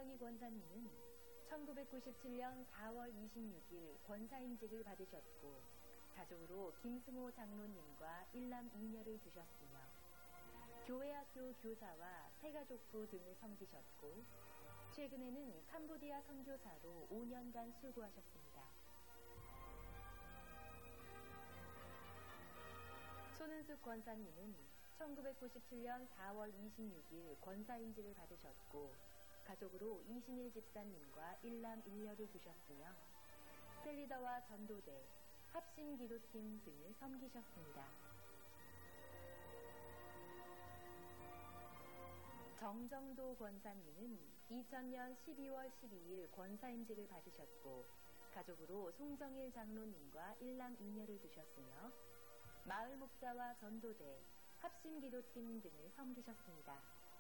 김명희 권사님은 1997년 4월 26일 권사임직을 받으셨고 가족으로 김승호 장로님과 일남 2녀를 두셨으며 교회학교 교사와 새가족부 등을 섬기셨고 최근에는 캄보디아 선교사로 5년간 수고하셨습니다. 손은숙 권사님은 1997년 4월 26일 권사임직을 받으셨고 가족으로 이신일 집사님과 일남 1녀를 두셨으며 셀리더와 전도대, 합심기도팀 등을 섬기셨습니다. 정정도 권사님은 2000년 12월 12일 권사임직을 받으셨고 가족으로 송정일 장로님과 일남 2녀를 두셨으며 마을 목사와 전도대, 합심기도팀 등을 섬기셨습니다.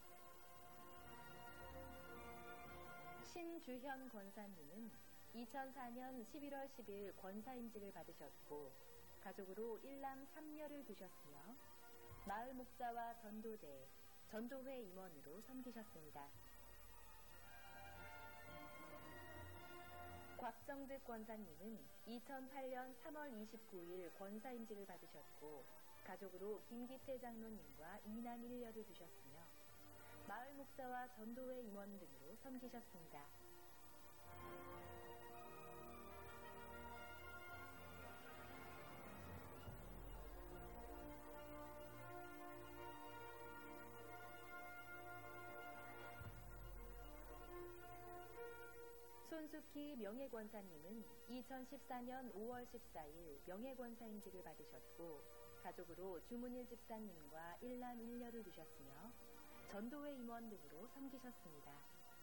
신주현 권사님은 2004년 11월 10일 권사임직을 받으셨고 가족으로 일남 3녀를 두셨으며 마을 목사와 전도대, 전도회 임원으로 섬기셨습니다. 곽정득 권사님은 2008년 3월 29일 권사임직을 받으셨고 가족으로 김기태 장로님과 이남 1녀를 두셨으며 마을 목사와 전도회 임원 등으로 섬기셨습니다. 손숙희 명예권사님은 2014년 5월 14일 명예권사임직을 받으셨고 가족으로 주문일 집사님과 일남 1녀를 두셨으며 전도회 임원 등으로 섬기셨습니다.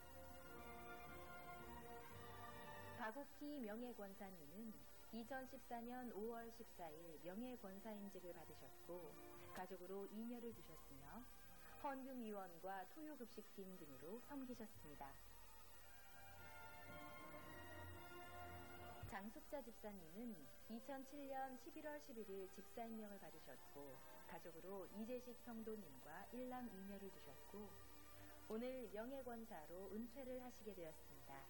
박옥희 명예권사님은 2014년 5월 14일 명예권사임직을 받으셨고 가족으로 2녀를 두셨으며 헌금위원과 토요급식팀 등으로 섬기셨습니다. 장숙자 집사님은 2007년 11월 11일 집사임명을 받으셨고 가족으로 이재식 성도님과 일남 2녀를 두셨고 오늘 명예권사로 은퇴를 하시게 되었습니다.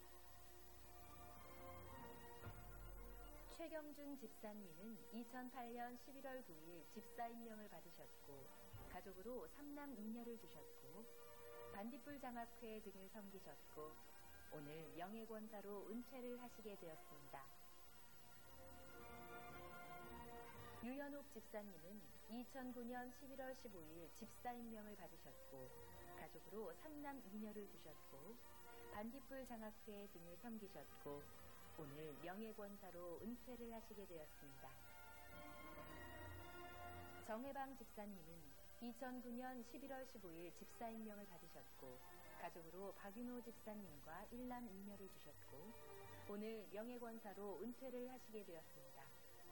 최경준 집사님은 2008년 11월 9일 집사임명을 받으셨고 가족으로 3남 2녀를 두셨고 반딧불 장학회 등을 섬기셨고 오늘 명예권사로 은퇴를 하시게 되었습니다. 유현옥 집사님은 2009년 11월 15일 집사임명을 받으셨고 가족으로 3남 2녀를 두셨고 반딧불 장학회 등을 섬기셨고 오늘 명예권사로 은퇴를 하시게 되었습니다. 정혜방 집사님은 2009년 11월 15일 집사임명을 받으셨고 가족으로 박윤호 집사님과 일남 2녀를 두셨고 오늘 명예권사로 은퇴를 하시게 되었습니다.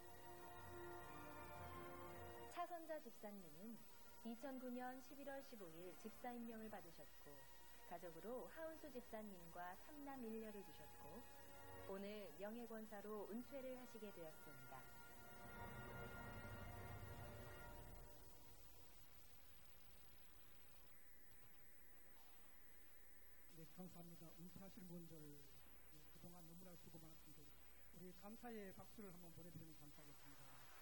차선자 집사님은 2009년 11월 15일 집사임명을 받으셨고 가족으로 하은수 집사님과 3남 1녀를 두셨고 오늘 명예권사로 은퇴를 하시게 되었습니다. 네, 감사합니다. 은퇴하시는 분들 그동안 너무나 수고 많았습니다. 우리 감사의 박수를 한번 보내드리면 감사하겠습니다.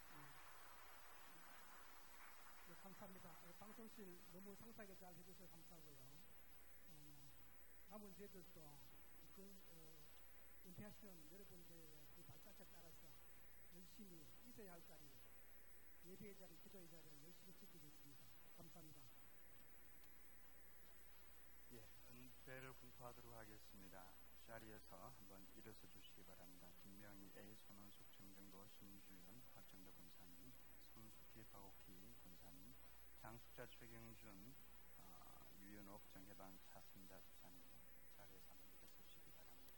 네, 감사합니다. 방송실 너무 상세하게 잘 해주셔서 감사하고요. 남은 저희들도 은퇴하시는 여러분들의 그 발자취에 따라서 열심히 있어야 할 자리, 예배의 자리, 기도의 자리를 열심히 지키겠습니다. 감사합니다. 예, 은퇴를 공포하도록 하겠습니다. 자리에서 한번 일어서 주시기 바랍니다. 김명희 A, 손원숙, 정정도, 신주연, 박정도 권사님, 손숙희, 박옥희 권사님, 장숙자, 최경준, 유연옥, 정혜방, 차순자 집사님 자리에서 한번 일어서 주시기 바랍니다.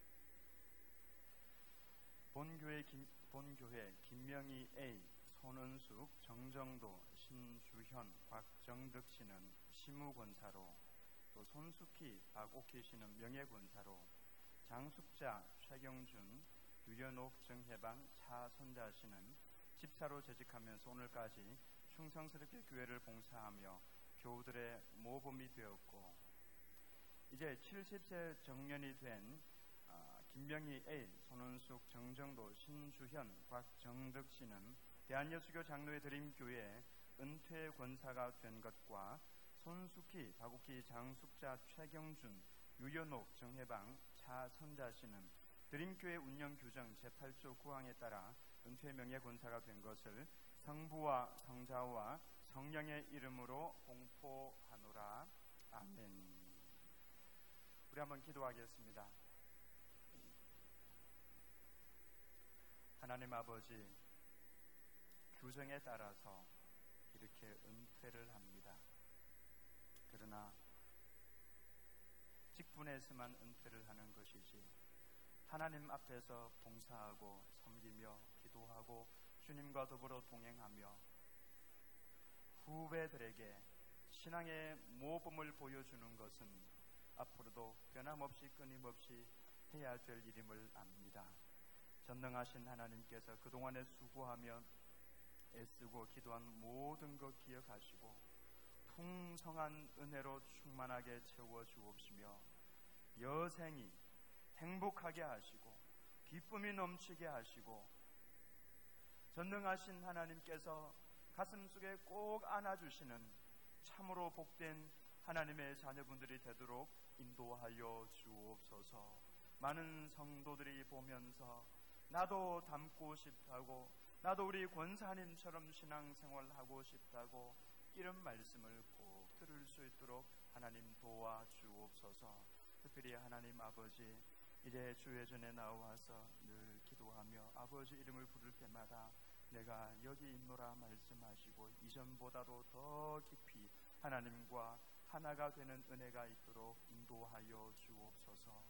본교회 김명희 A, 손은숙, 정정도, 신주현, 곽정득 씨는 시무권사로 또 손숙희, 박옥희 씨는 명예권사로 장숙자, 최경준, 유연옥, 정혜방, 차선자 씨는 집사로 재직하면서 오늘까지 충성스럽게 교회를 봉사하며 교우들의 모범이 되었고 이제 이제 70세 정년이 된 김명희 A, 손은숙, 정정도, 신주현, 곽정득 씨는 대한예수교 장로회 드림교회 은퇴 권사가 된 것과 손숙희, 박욱희, 장숙자, 최경준, 유연옥, 정혜방, 차선자 씨는 드림교회 운영 규정 제8조 9항에 따라 은퇴 명예 권사가 된 것을 성부와 성자와 성령의 이름으로 공포하노라. 아멘. 우리 한번 기도하겠습니다. 하나님 아버지, 규정에 따라서 이렇게 은퇴를 합니다. 그러나 직분에서만 은퇴를 하는 것이지 하나님 앞에서 봉사하고 섬기며 기도하고 주님과 더불어 동행하며 후배들에게 신앙의 모범을 보여주는 것은 앞으로도 변함없이 끊임없이 해야 될 일임을 압니다. 전능하신 하나님께서 그동안에 수고하며 애쓰고 기도한 모든 것 기억하시고 풍성한 은혜로 충만하게 채워 주옵시며 여생이 행복하게 하시고 기쁨이 넘치게 하시고 전능하신 하나님께서 가슴속에 꼭 안아주시는 참으로 복된 하나님의 자녀분들이 되도록 인도하여 주옵소서. 많은 성도들이 보면서 나도 닮고 싶다고, 나도 우리 권사님처럼 신앙생활하고 싶다고 이런 말씀을 꼭 들을 수 있도록 하나님 도와주옵소서. 특별히 하나님 아버지, 이제 주회전에 나와서 늘 기도하며 아버지 이름을 부를 때마다 내가 여기 있노라 말씀하시고 이전보다도 더 깊이 하나님과 하나가 되는 은혜가 있도록 인도하여 주옵소서.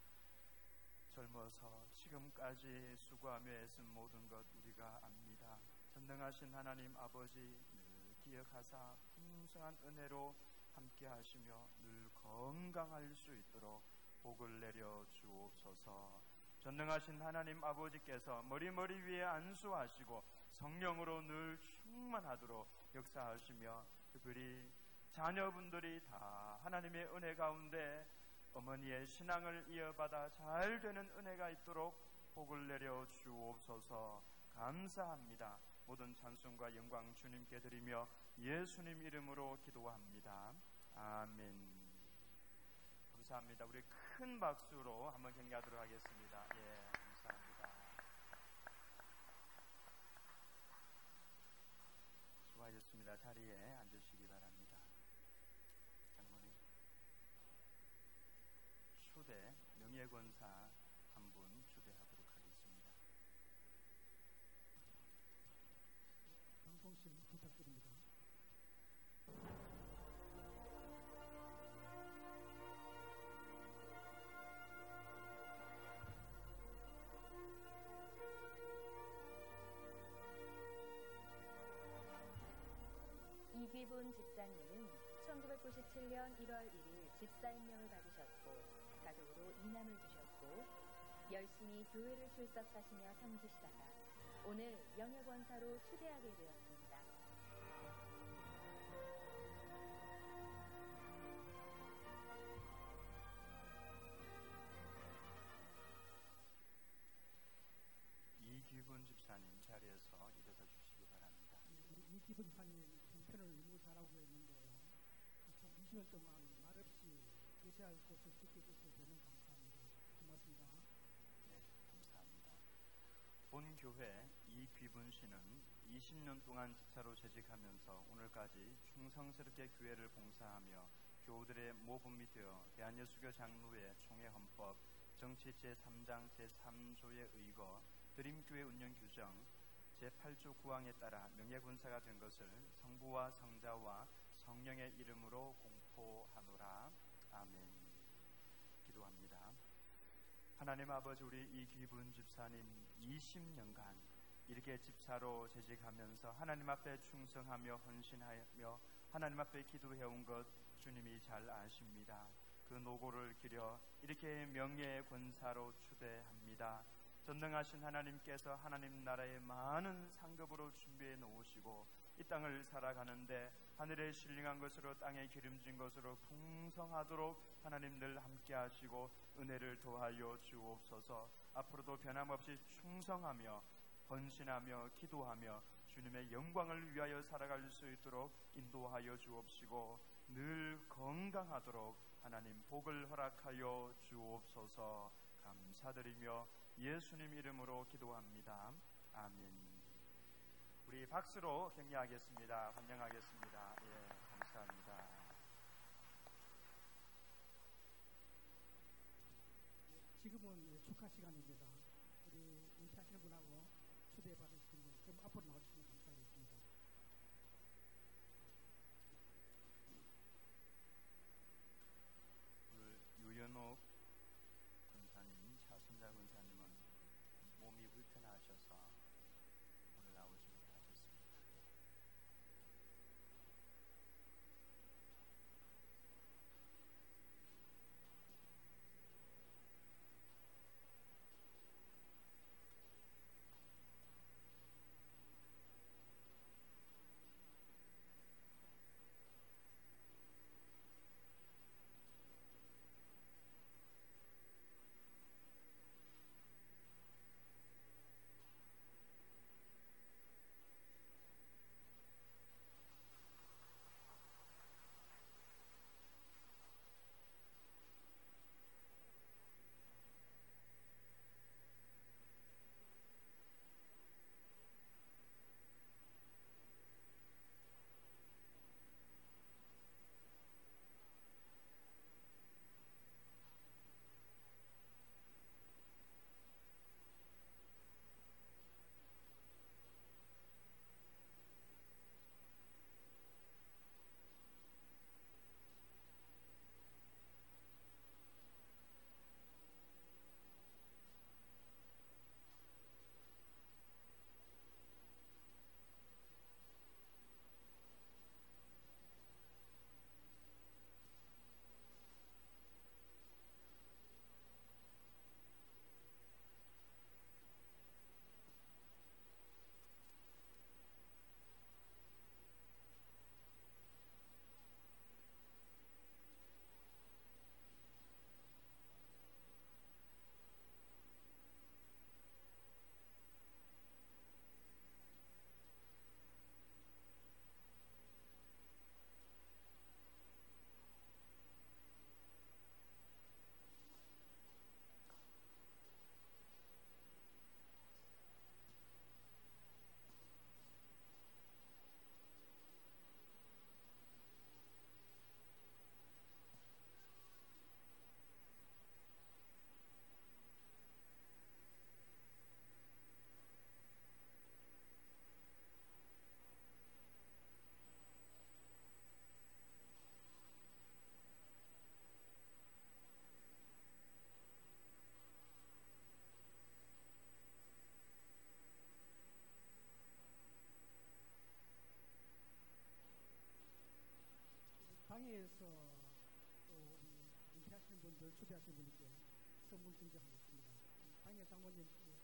젊어서 지금까지 수고하며 애쓴 모든 것 우리가 압니다. 전능하신 하나님 아버지 늘 기억하사 풍성한 은혜로 함께 하시며 늘 건강할 수 있도록 복을 내려 주옵소서. 전능하신 하나님 아버지께서 머리 위에 안수하시고 성령으로 늘 충만하도록 역사하시며 특별히 자녀분들이 다 하나님의 은혜 가운데 어머니의 신앙을 이어받아 잘 되는 은혜가 있도록 복을 내려 주옵소서. 감사합니다. 모든 찬송과 영광 주님께 드리며 예수님 이름으로 기도합니다. 아멘. 감사합니다. 우리 큰 박수로 한번 경배하도록 하겠습니다. 예, 감사합니다. 수고하셨습니다. 자리에 앉으시기 바랍니다. 장로님, 초대 명예권사 한 분 초대하도록 하겠습니다. 방송실 부탁드립니다. 이귀분 집사님은 1997년 1월 1일 집사임명을 받으셨고 가족으로 이남을 두셨고 열심히 교회를 출석하시며 섬기시다가 오늘 영예권사로 추대하게 되었습니다. 이귀분 집사님 자리에서 일어서 주시기 바랍니다. 우리 이기분 집사님 형편을 너무 잘하고 있는데요. 참 20년 동안 말없이 계셔야 할 곳을 지켜주셔서 저는 감사합니다. 고맙습니다. 네, 감사합니다. 본 교회 이귀분 씨는 20년 동안 집사로 재직하면서 오늘까지 충성스럽게 교회를 봉사하며 교우들의 모범이 되어 대한예수교 장로회 총회헌법 정치 제3장 제3조에 의거 드림교회 운영 규정 제8조 9항에 따라 명예군사가 된 것을 성부와 성자와 성령의 이름으로 공포하노라. 아멘. 기도합니다. 하나님 아버지, 우리 이귀분 집사님 20년간 이렇게 집사로 재직하면서 하나님 앞에 충성하며 헌신하며 하나님 앞에 기도해온 것 주님이 잘 아십니다. 그 노고를 기려 이렇게 명예권사로 추대합니다. 전능하신 하나님께서 하나님 나라의 많은 상급으로 준비해 놓으시고 이 땅을 살아가는데 하늘에 신령한 것으로 땅에 기름진 것으로 풍성하도록 하나님 늘 함께 하시고 은혜를 더하여 주옵소서. 앞으로도 변함없이 충성하며 헌신하며 기도하며 주님의 영광을 위하여 살아갈 수 있도록 인도하여 주옵시고 늘 건강하도록 하나님 복을 허락하여 주옵소서. 감사드리며 예수님 이름으로 기도합니다. 아멘. 우리 박수로 격려하겠습니다. 환영하겠습니다. 예, 감사합니다. 지금은 축하 시간입니다. 우리 은퇴하시는 분하고 초대받으신 분 좀 앞으로 나와주시면 감사하겠습니다. 오늘 유연옥 권사님, 차순자 권사님은 몸이 불편하셔서 오늘 나오지 못하셨습니다. 방에서 또 은퇴하시는 분들 초대하신 분께 선물 증정하겠습니다. 방해 장모님.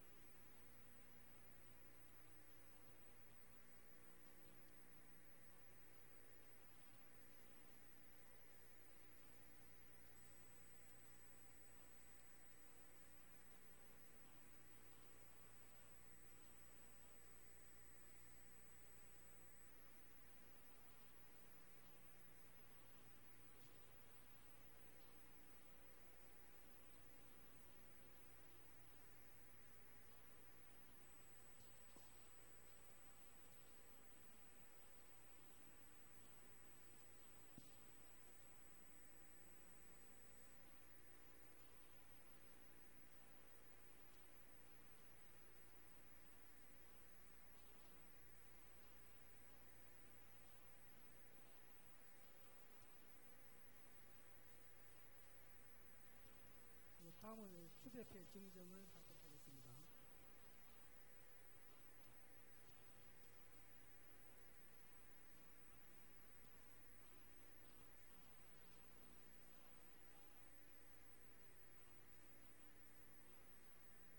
다음은 휴대패 증정을 하도록 하겠습니다.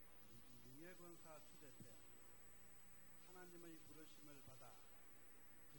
명예권사 추대패 하나님의 부르심을 받아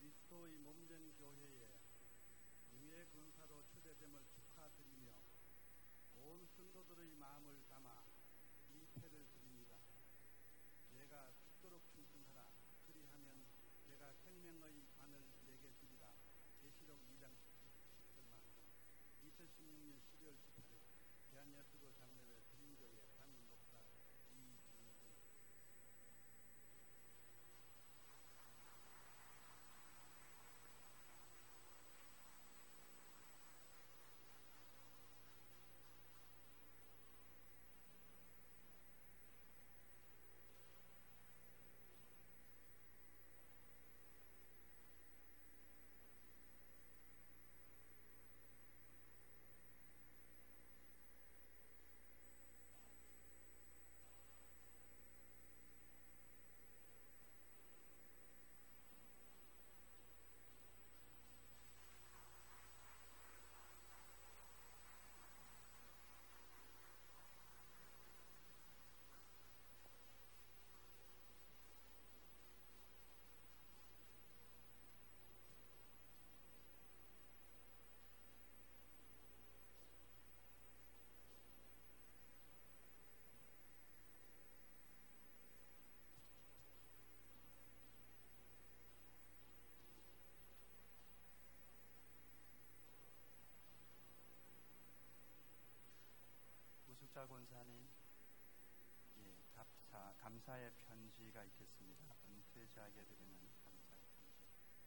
감사의 편지가 있겠습니다. 은퇴자에게 드리는 감사의 편지.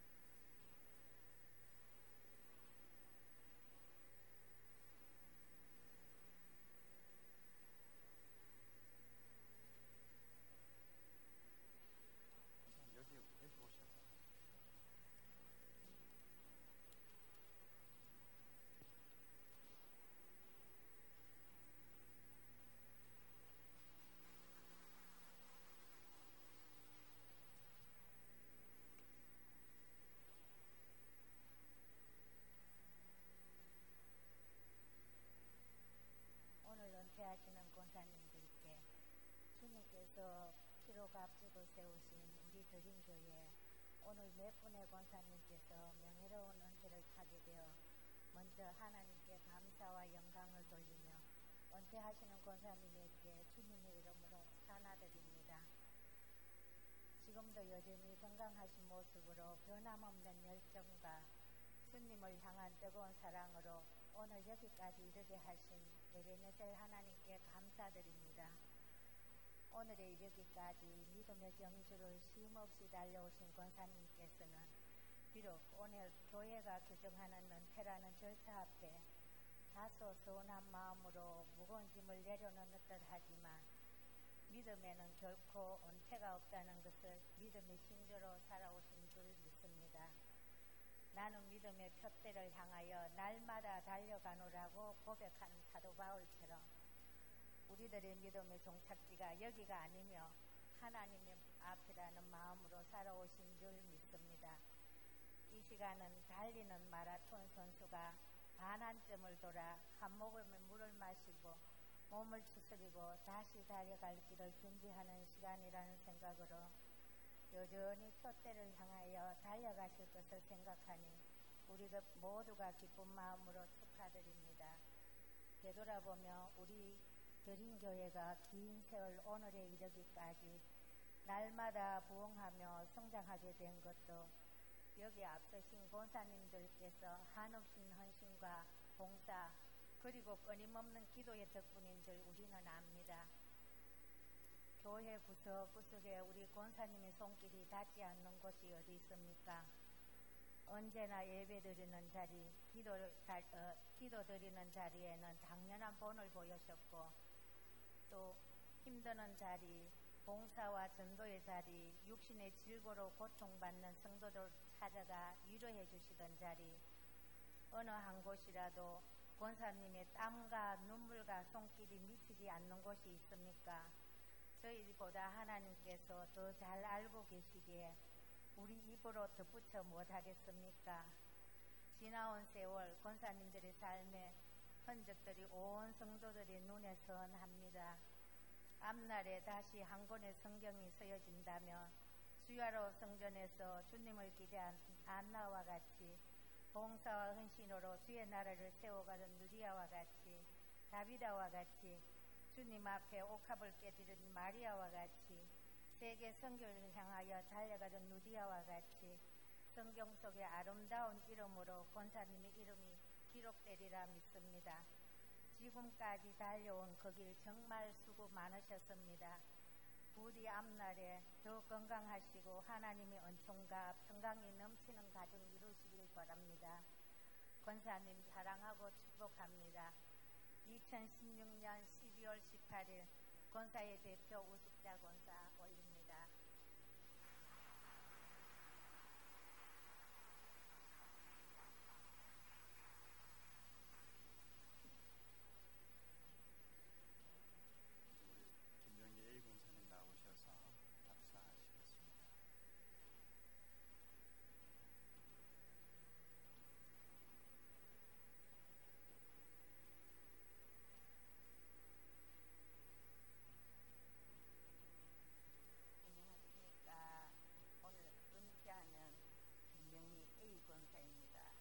여기 오셔서 오늘 은퇴하시는 권사님들께 주님께서 피로가 앞지고 세우신 우리 드림교회 오늘 몇 분의 권사님께서 명예로운 은퇴를 타게 되어 먼저 하나님께 감사와 영광을 돌리며 은퇴하시는 권사님에게 주님의 이름으로 찬양드립니다. 지금도 여전히 건강하신 모습으로 변함없는 열정과 주님을 향한 뜨거운 사랑으로 오늘 여기까지 이르게 하신 에베네셀 하나님께 감사드립니다. 오늘에 이르기까지 믿음의 경주를 쉼없이 달려오신 권사님께서는 비록 오늘 교회가 규정하는 은퇴라는 절차 앞에 다소 서운한 마음으로 무거운 짐을 내려놓는 듯 하지만 믿음에는 결코 은퇴가 없다는 것을 믿음의 신조로 살아오신 줄 믿습니다. 나는 믿음의 푯대를 향하여 날마다 달려가노라고 고백하는 사도 바울처럼 우리들의 믿음의 종착지가 여기가 아니며 하나님의 앞이라는 마음으로 살아오신 줄 믿습니다. 이 시간은 달리는 마라톤 선수가 반환점을 돌아 한 모금의 물을 마시고 몸을 추스리고 다시 달려갈 길을 준비하는 시간이라는 생각으로 여전히 푯대를 향하여 달려가실 것을 생각하니 우리 모두가 기쁜 마음으로 축하드립니다. 되돌아보며 우리 드림교회가 긴 세월 오늘에 이르기까지 날마다 부흥하며 성장하게 된 것도 여기 앞서신 권사님들께서 한없인 헌신과 봉사 그리고 끊임없는 기도의 덕분인 줄 우리는 압니다. 교회 구석구석에 우리 권사님의 손길이 닿지 않는 곳이 어디 있습니까? 언제나 예배 드리는 자리, 기도 드리는 자리에는 당연한 본을 보여셨고 또 힘드는 자리, 봉사와 전도의 자리, 육신의 질고로 고통받는 성도들 찾아가 위로해 주시던 자리 어느 한 곳이라도 권사님의 땀과 눈물과 손길이 미치지 않는 곳이 있습니까? 저희보다 하나님께서 더 잘 알고 계시기에 우리 입으로 덧붙여 못하겠습니까? 지나온 세월 권사님들의 삶의 흔적들이 온 성도들의 눈에 선합니다. 앞날에 다시 한 권의 성경이 쓰여진다면 수야로 성전에서 주님을 기대한 안나와 같이 봉사와 헌신으로 주의 나라를 세워가는 누리아와 같이 다비다와 같이 주님 앞에 옥합을 깨뜨린 마리아와 같이 세계 선교를 향하여 달려가던 누디아와 같이 성경 속의 아름다운 이름으로 권사님의 이름이 기록되리라 믿습니다. 지금까지 달려온 그 길 정말 수고 많으셨습니다. 부디 앞날에 더 건강하시고 하나님의 은총과 평강이 넘치는 가정 이루시길 바랍니다. 권사님 사랑하고 축복합니다. 2016년 12월 18일 권사의 대표 우숙자 권사 올립니다. 우리 김명희 A 권사님 나오셔서 답사하시겠습니다. 안녕하십니까. 오늘 은퇴하는 김명희 A 권사입니다.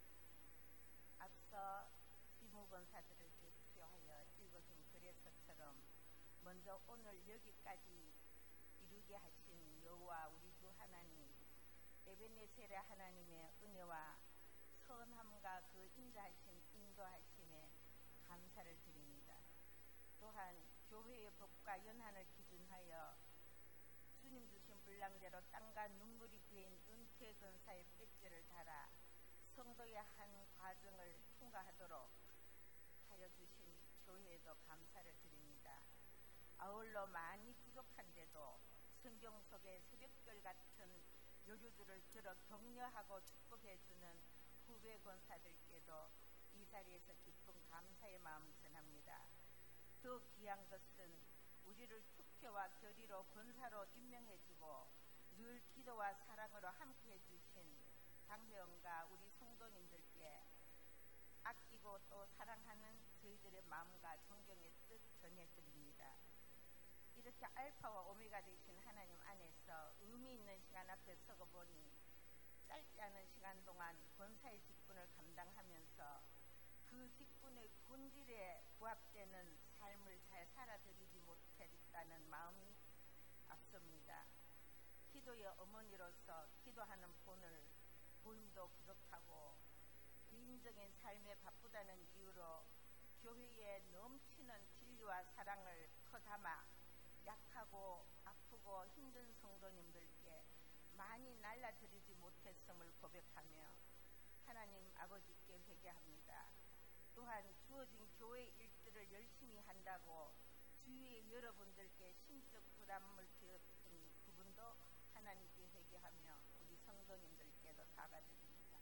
앞서 지무 권사들을 대표하여 읽어준 글에서처럼 먼저 오늘 여기까지 이루게 하신 여호와 우리 주 하나님 에베네셀의 하나님의 은혜와 선함과 그 인도하심에 감사를 드립니다. 또한 교회의 법과 연한을 기준하여 주님 주신 분량대로 땀과 눈물이 배인 은퇴 근사의 배지를 달아 성도의 한 과정을 통과하도록 하여 주신 교회에도 감사를 드립니다. 아울러 많이 부족한데도 성경 속의 새벽별 같은 요류들을 들어 격려하고 축복해주는 후배 권사들께도 이 자리에서 깊은 감사의 마음 전합니다. 더 귀한 것은 우리를 투표와 결의로 권사로 임명해주고 늘 기도와 사랑으로 함께해 주신 당회원과 우리 성도님들께 아끼고 또 사랑하는 저희들의 마음과 존경의 뜻 전해드립니다. 이렇게 알파와 오메가 되신 하나님 안에서 의미 있는 시간 앞에 서고 보니 짧지 않은 시간 동안 권사의 직분을 감당하면서 그 직분의 본질에 부합되는 삶을 잘 살아드리지 못했다는 마음이 앞섭니다. 기도의 어머니로서 기도하는 본을 보임도 부족하고 개인적인 삶에 바쁘다는 이유로 교회에 넘치는 진리와 사랑을 퍼담아 약하고 아프고 힘든 성도님들께 많이 날라드리지 못했음을 고백하며 하나님 아버지께 회개합니다. 또한 주어진 교회 일들을 열심히 한다고 주위의 여러분들께 심적 부담을 드렸던 부분도 하나님께 회개하며 우리 성도님들께도 사과드립니다.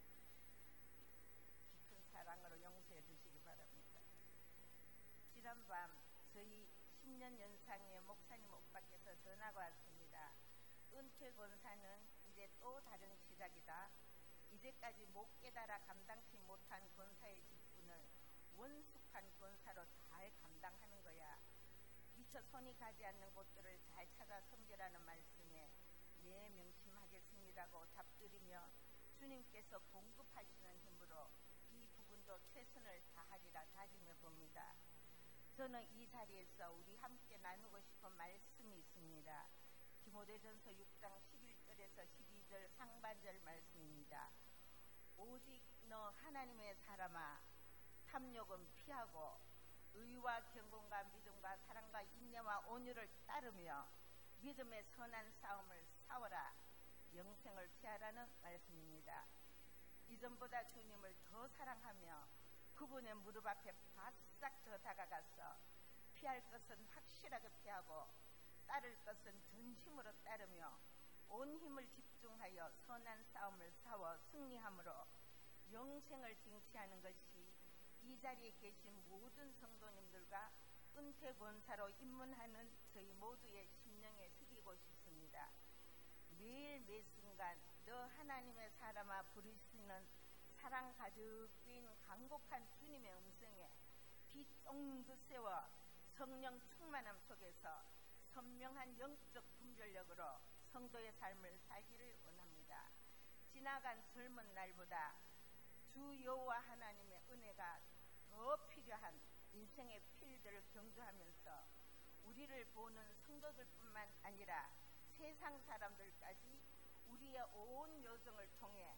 깊은 사랑으로 용서해 주시기 바랍니다. 지난밤 저희 10년 연상의 목사님 오빠께서 전화가 왔습니다. 은퇴 권사는 이제 또 다른 시작이다. 이제까지 못 깨달아 감당치 못한 권사의 직분을 원숙한 권사로 잘 감당하는 거야. 미처 손이 가지 않는 곳들을 잘 찾아 섬기라는 말씀에 네, 명심하겠습니다고 답드리며 주님께서 공급하시는 힘으로 이 부분도 최선을 다하리라 다짐해 봅니다. 저는 이 자리에서 우리 함께 나누고 싶은 말씀이 있습니다. 디모데전서 6장 11절에서 12절 상반절 말씀입니다. 오직 너 하나님의 사람아 탐욕은 피하고 의와 경건과 믿음과 사랑과 인내와 온유를 따르며 믿음의 선한 싸움을 싸워라. 영생을 피하라는 말씀입니다. 이전보다 주님을 더 사랑하며 그분의 무릎 앞에 바싹 더 다가가서 피할 것은 확실하게 피하고 따를 것은 전심으로 따르며 온 힘을 집중하여 선한 싸움을 싸워 승리함으로 영생을 쟁취하는 것이 이 자리에 계신 모든 성도님들과 은퇴 권사로 입문하는 저희 모두의 심령에 새기고 싶습니다. 매일 매 순간 너 하나님의 사람아 부르시는 사랑 가득 빈 간곡한 주님의 음성에 빛 쫑긋 세워 성령 충만함 속에서 선명한 영적 분별력으로 성도의 삶을 살기를 원합니다. 지나간 젊은 날보다 주 여호와 하나님의 은혜가 더 필요한 인생의 필들을 경주하면서 우리를 보는 성도들뿐만 아니라 세상 사람들까지 우리의 온 여정을 통해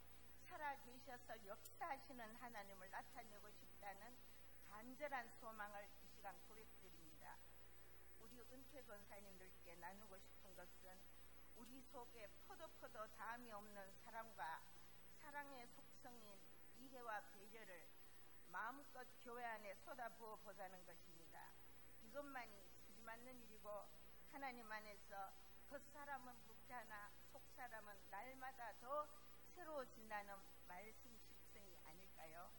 살아계셔서 역사하시는 하나님을 나타내고 싶다는 간절한 소망을 이 시간 고백드립니다. 우리 은퇴 권사님들께 나누고 싶은 것은 우리 속에 포도 다함이 없는 사랑과 사랑의 속성인 이해와 배려를 마음껏 교회 안에 쏟아부어 보자는 것입니다. 이것만이 수지맞는 일이고 하나님 안에서 겉사람은 부패하나 속사람은 날마다 더 새로워진다는 말씀 식성이 아닐까요?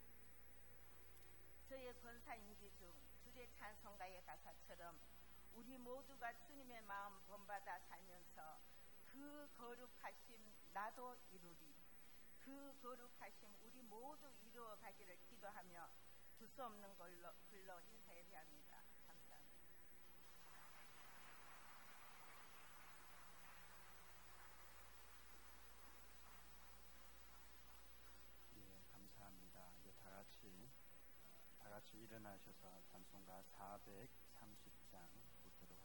저의 권사 임기 중 주례 찬송가의 가사처럼 우리 모두가 주님의 마음 본받아 살면서 그 거룩하심 나도 이루리, 그 거룩하심 우리 모두 이루어 가기를 기도하며 두서없는 글로 인사드립니다.